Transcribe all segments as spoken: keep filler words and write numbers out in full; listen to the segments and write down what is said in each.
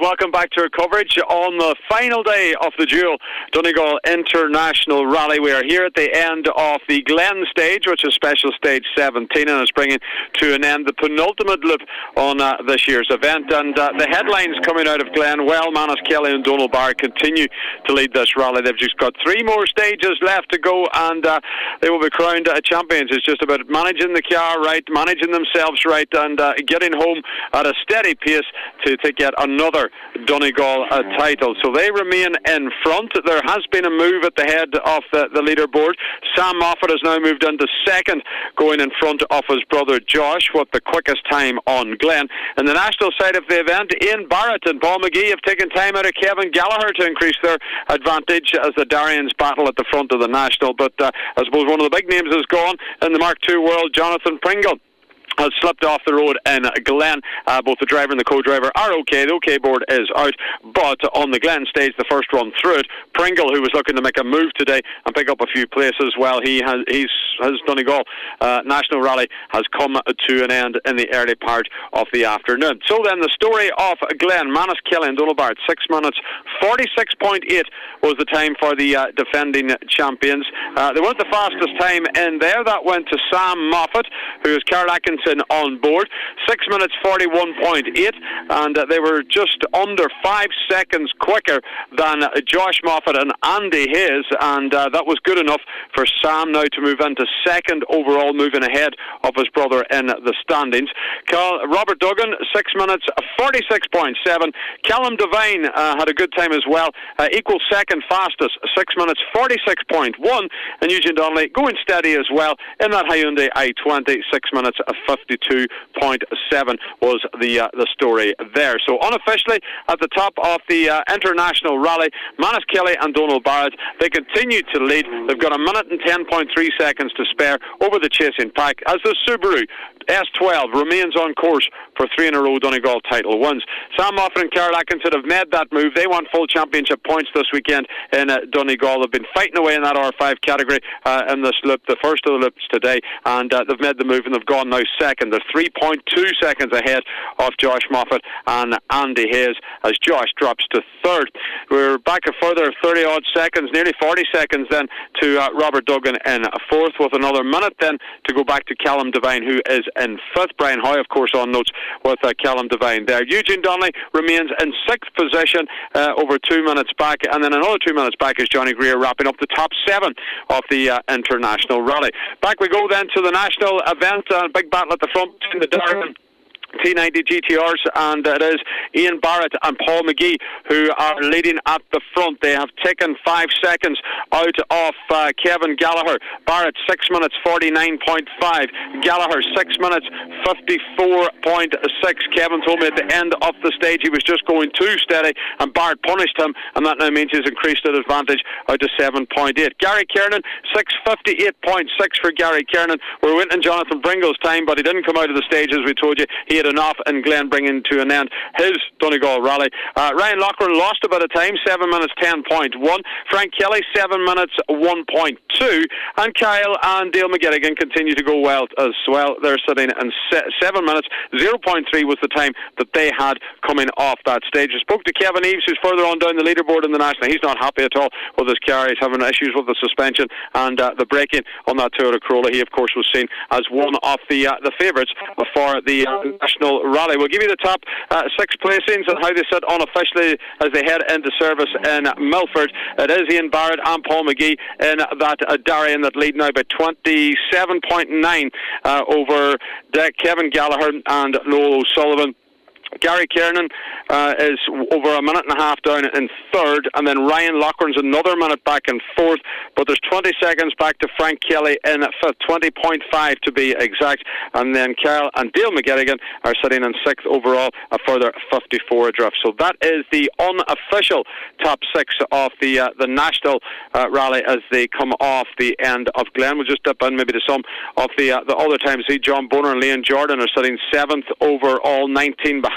welcome back to our coverage on the final day of the dual Donegal International Rally. We are here at the end of the Glen stage, which is special stage seventeen, and it's bringing to an end the penultimate loop on uh, this year's event. And uh, the headlines coming out of Glen, well, Manus Kelly and Donal Barrett continue to lead this rally. They've just got three more stages left to go, and uh, they will be crowned uh, champions. It's just about managing the car right, managing themselves right, and uh, getting home at a steady pace to, to get another Donegal uh, title. So they remain in front. There has been a move at the head of the, the leaderboard. Sam Moffat has now moved into second, going in front of his brother Josh with the quickest time on Glen. In the national side of the event, Ian Barrett and Paul McGee have taken time out of Kevin Gallagher to increase their advantage as the Darians battle at the front of the national. But uh, I suppose one of the big names is gone in the Mark two world. Jonathan Pringle has slipped off the road in Glen. Uh, both the driver and the co-driver are okay. The OK board is out, but on the Glen stage, the first run through it, Pringle, who was looking to make a move today and pick up a few places, well, he has he's his Donegal uh, National Rally has come to an end in the early part of the afternoon. So then, the story of Glen, Manus Kelly and Donal Barrett, six minutes forty-six point eight was the time for the uh, defending champions. Uh, they weren't the fastest time in there. That went to Sam Moffat, who is Carl Atkinson on board, six minutes forty-one point eight, and uh, they were just under five seconds quicker than uh, Josh Moffat and Andy Hayes, and uh, that was good enough for Sam now to move into second overall, moving ahead of his brother in the standings. Carl, Robert Duggan, six minutes forty-six point seven. Callum Devine uh, had a good time as well, uh, equal second fastest, six minutes forty-six point one, and Eugene Donnelly going steady as well in that Hyundai i twenty, six minutes fifty-two point seven was the uh, the story there. So unofficially at the top of the uh, international rally, Manus Kelly and Donal Barrett, they continue to lead. They've got a minute and ten point three seconds to spare over the chasing pack as the Subaru S twelve remains on course for three in a row Donegal title wins. Sam Moffat and Carl Atkinson have made that move. They want full championship points this weekend in uh, Donegal. They've been fighting away in that R five category uh, in this loop, the first of the loops today, and uh, they've made the move and they've gone now second. They're three point two seconds ahead of Josh Moffat and Andy Hayes as Josh drops to third. We're back a further thirty odd seconds, nearly forty seconds then to uh, Robert Duggan in fourth, with another minute then to go back to Callum Devine, who is in fifth. Brian Hoy, of course, on notes with uh, Callum Devine there. Eugene Donnelly remains in sixth position, uh, over two minutes back, and then another two minutes back is Johnny Greer wrapping up the top seven of the uh, international rally. Back we go then to the national event, uh, big battle at the front in the Darwin T ninety G T Rs, and it is Ian Barrett and Paul McGee who are leading at the front. They have taken five seconds out of uh, Kevin Gallagher. Barrett six minutes forty-nine point five, Gallagher six minutes fifty-four point six. Kevin told me at the end of the stage he was just going too steady, and Barrett punished him, and that now means he's increased his advantage out to seven point eight. Gary Kiernan, six fifty-eight point six for Gary Kiernan. We're waiting on Jonathan Pringle's time, but he didn't come out of the stage, as we told you. He had enough in Glen, bringing to an end his Donegal rally. Uh, Ryan Loughran lost a bit of time, seven minutes ten point one. Frank Kelly, seven minutes one point two. And Kyle and Dale McGettigan continue to go well as well. They're sitting in se- seven minutes, zero point three was the time that they had coming off that stage. I spoke to Kevin Eves, who's further on down the leaderboard in the national. He's not happy at all with his car. He's having issues with the suspension and uh, the braking on that Toyota Corolla. He, of course, was seen as one of the uh, the favourites for the uh, national rally. We'll give you the top uh, six placings and how they sit unofficially as they head into service in Milford. It is Ian Barrett and Paul McGee in that uh, Darien that lead now by twenty-seven point nine uh, over De- Kevin Gallagher and Noel O'Sullivan. Gary Kiernan uh, is over a minute and a half down in third, and then Ryan Loughran's another minute back in fourth, but there's twenty seconds back to Frank Kelly in fifth, twenty point five to be exact, and then Carl and Dale McGettigan are sitting in sixth overall, a further fifty-four adrift. So that is the unofficial top six of the uh, the national uh, rally as they come off the end of Glen. We'll just dip in maybe to some of the uh, the other times. See, John Boner and Leon Jordan are sitting seventh overall, nineteen behind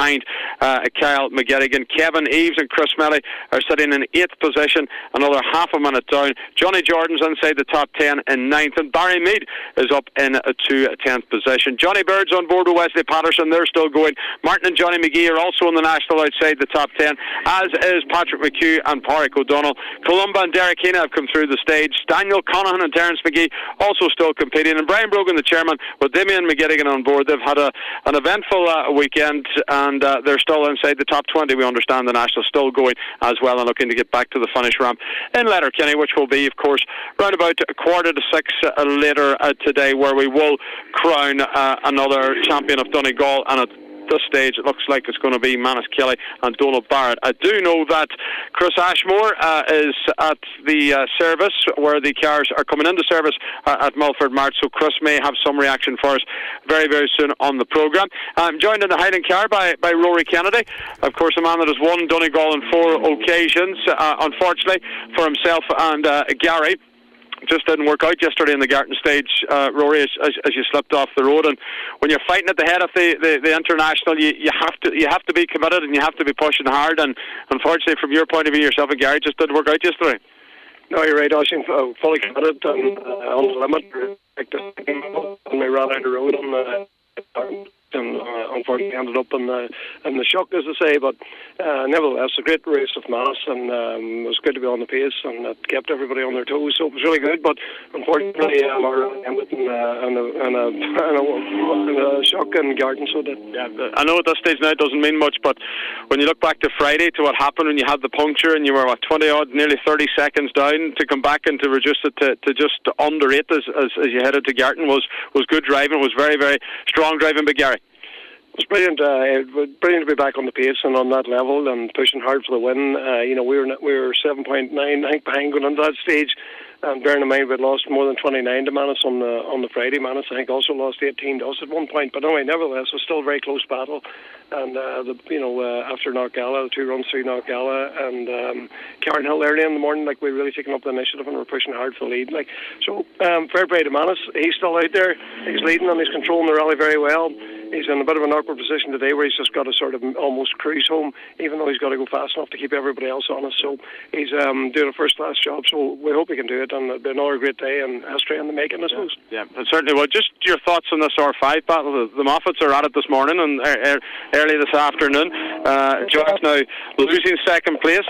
behind uh, Kyle McGettigan. Kevin Eves and Chris Melly are sitting in eighth position, another half a minute down. Johnny Jordan's inside the top ten in ninth, and Barry Mead is up in uh, to tenth position. Johnny Bird's on board with Wesley Patterson. They're still going. Martin and Johnny McGee are also in the national outside the top ten, as is Patrick McHugh and Pádraig O'Donnell. Columba and Derek Heaney have come through the stage. Daniel Conahan and Terence McGee also still competing, and Brian Brogan, the chairman, with Damien McGettigan on board. They've had a, an eventful uh, weekend, and uh, they're still inside the top twenty. We understand the national still going as well, and looking to get back to the finish ramp in Letterkenny, which will be, of course, round about a quarter to six uh, later uh, today, where we will crown uh, another champion of Donegal. And at this stage it looks like it's going to be Manus Kelly and Donald Barrett. I do know that Chris Ashmore uh, is at the uh, service where the cars are coming into service uh, at Milford Mart, so Chris may have some reaction for us very very soon on the programme. I'm joined in the hiding car by, by Rory Kennedy, of course a man that has won Donegal on four occasions. Uh, unfortunately for himself and uh, Gary, just didn't work out yesterday in the Garton stage, uh, Rory, as, as, as you slipped off the road. And when you're fighting at the head of the, the, the international, you, you have to you have to be committed and you have to be pushing hard. And unfortunately, from your point of view, yourself and Gary, just didn't work out yesterday. No, you're right, Oisin. Uh, fully committed and uh, on the limit. And we ran out the road on the. And uh, unfortunately ended up in the in the shock, as I say, but uh, nevertheless a great race of Manus, and um, it was good to be on the pace, and it kept everybody on their toes, so it was really good. But unfortunately um, our Hamilton uh, and, a, and, a, and, a, and a shock in Garden, so that yeah, I know at this stage now it doesn't mean much, but when you look back to Friday, to what happened when you had the puncture and you were what, twenty odd, nearly thirty seconds down, to come back and to reduce it to, to just under eight as, as, as you headed to Garton was, was good driving. It was very very strong driving by Gary. It was brilliant. Uh, it was brilliant to be back on the pace and on that level and pushing hard for the win. Uh, you know, we were we were seven point nine, I think, behind going into that stage. And bearing in mind we'd lost more than twenty-nine to Manus on the on the Friday. Manus, I think, also lost eighteen to us at one point. But anyway, nevertheless, it was still a very close battle. And uh, the you know uh, after Knockgalla, the two runs through Knockgalla and um, Carnhill early in the morning, like we really taken up the initiative and we're pushing hard for the lead. Like so, um, fair play to Manus. He's still out there. He's leading and he's controlling the rally very well. He's in a bit of an awkward position today where he's just got to sort of almost cruise home, even though he's got to go fast enough to keep everybody else honest. So he's um, doing a first-class job, so we hope he can do it, and it'll be another great day and history in the making, I suppose. Yeah, yeah, certainly. Well, just your thoughts on this R five battle. The, the Moffats are at it this morning and uh, early this afternoon. Uh, Jock's now losing second place.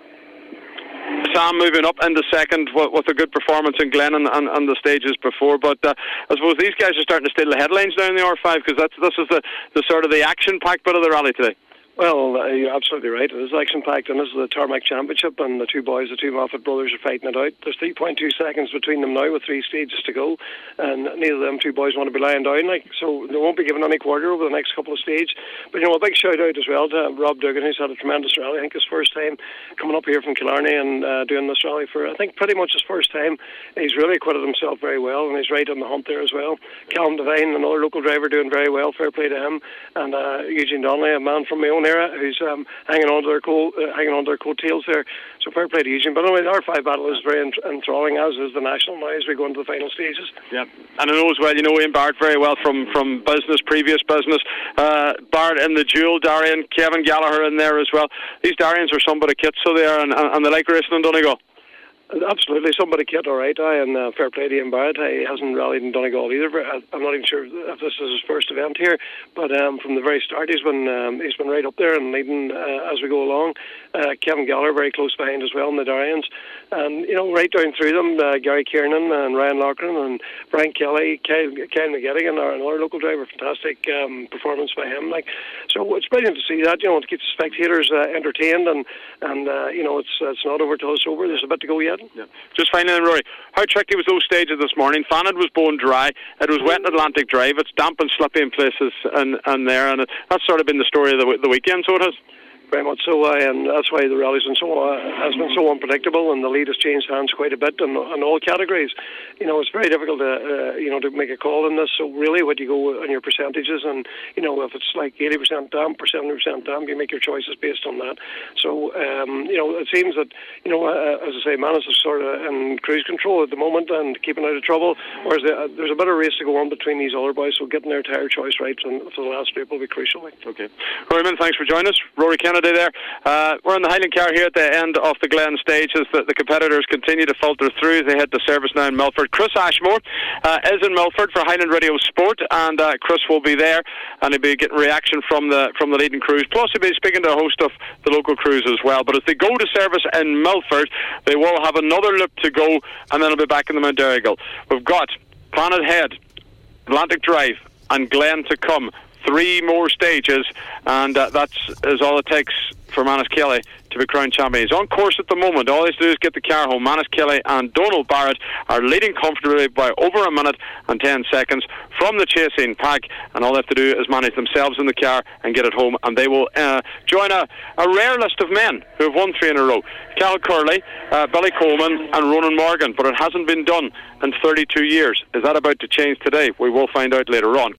Sam moving up into second with, with a good performance in Glen and, and, and the stages before, but uh, I suppose these guys are starting to steal the headlines now in the R five, because that's this is the, the sort of the action-packed bit of the rally today. Well, uh, you're absolutely right. It is action-packed, and this is the Tarmac Championship, and the two boys, the two Moffat brothers, are fighting it out. There's three point two seconds between them now with three stages to go, and neither of them two boys want to be lying down, like, so they won't be given any quarter over the next couple of stages. But, you know, a big shout-out as well to Rob Duggan, who's had a tremendous rally. I think his first time coming up here from Killarney and uh, doing this rally for, I think, pretty much his first time. He's really acquitted himself very well, and he's right on the hunt there as well. Callum Devine, another local driver, doing very well. Fair play to him. And uh, Eugene Donnelly, a man from my own era, who's um, hanging on to their coat, uh, hanging on to their coattails there. So fair play to Eugene. But anyway, the R five battle is very enthralling, as is the national now as we go into the final stages. Yeah, and I know as well, you know Ian Barrett very well from, from business, previous business. Uh, Barrett in the duel, Darian, Kevin Gallagher in there as well. These Darians are some bit of kits, so they are, and, and they like racing in Donegal. Absolutely, somebody kit, all right. I and uh, fair play to Ian Barrett. He hasn't rallied in Donegal either. I'm not even sure if this is his first event here, but um, from the very start, he's been um, he's been right up there and leading uh, as we go along. Uh, Kevin Gallagher very close behind as well in the Darians, and you know right down through them, uh, Gary Kiernan and Ryan Loughlin and Brian Kelly, Kyle, Kyle McGettigan, our another local driver. Fantastic um, performance by him. Like, so it's brilliant to see that. You know, to keep the spectators uh, entertained, and and uh, you know it's it's not over till it's over. There's a bit to go yet. Yeah. Just finally, Rory, how tricky was those stages this morning? Fanad was bone dry. It was wet in Atlantic Drive. It's damp and slippy in places and, and there, and it, that's sort of been the story of the, the weekend, so it has. Very much so, uh, and that's why the rally's been so uh, has been so unpredictable, and the lead has changed hands quite a bit in, in all categories. You know, it's very difficult to uh, you know to make a call in this. So really, what you go on your percentages, and you know, if it's like eighty percent damp or seventy percent damp, you make your choices based on that. So um, you know, it seems that you know, uh, as I say, Manus is sort of in cruise control at the moment and keeping out of trouble. Whereas the, uh, there's a bit of race to go on between these other boys. So getting their tyre choice right for the last loop will be crucial. Okay, Roryman, thanks for joining us. Rory Kennedy there. Uh, we're in the Highland car here at the end of the Glen stage as the, the competitors continue to filter through. They head to service now in Milford. Chris Ashmore uh, is in Milford for Highland Radio Sport, and uh, Chris will be there, and he'll be getting reaction from the from the leading crews. Plus, he'll be speaking to a host of the local crews as well. But as they go to service in Milford, they will have another loop to go, and then he'll be back in the Mount Errigal. We've got Planet Head, Atlantic Drive, and Glen to come. Three more stages, and uh, that's is all it takes for Manus Kelly to be crowned champion. He's on course at the moment. All he has to do is get the car home. Manus Kelly and Donald Barrett are leading comfortably by over a minute and ten seconds from the chasing pack, and all they have to do is manage themselves in the car and get it home, and they will uh, join a, a rare list of men who have won three in a row. Cal Curley, uh, Billy Coleman and Ronan Morgan, but it hasn't been done in thirty-two years. Is that about to change today? We will find out later on.